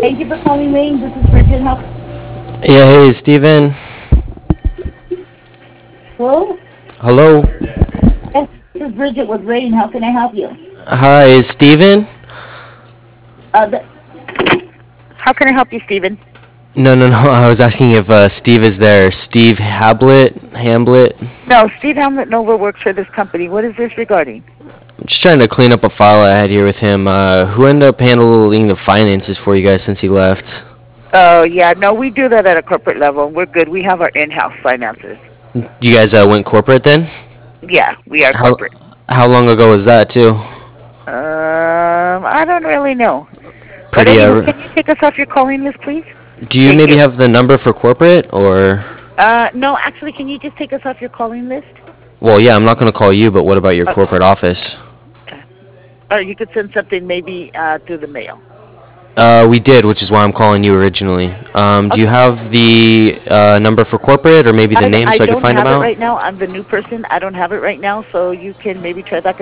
Thank you for calling Wayne. This is Bridget. How? Yeah, hey, Steven. Hello? Hello. Yes, this is Bridget with Wayne. How can I help you? Hi, is Steven? Uh, the, how can I help you, Stephen? No, no, no. I was asking if Steve is there. Steve Hamblett. No, Steve Hamlet Nova works for this company. What is this regarding? I'm just trying to clean up a file I had here with him. Who ended up handling the finances for you guys since he left? Oh, yeah. No, we do that at a corporate level. We're good. We have our in-house finances. You guys went corporate then? Yeah, we are How corporate. how long ago was that too? I don't really know. But Pretty. anywho, can you take us off your calling list, please? Do you Thank maybe you. have the number for corporate or? No, actually, can you just take us off your calling list? Well, yeah, I'm not gonna call you, but what about your corporate office? Or you could send something maybe through the mail. We did, which is why I'm calling you originally. Do you Okay. have the number for corporate or maybe the name I so I can don't find them have it out? right now. I'm the new person. I don't have it right now, so you can maybe try back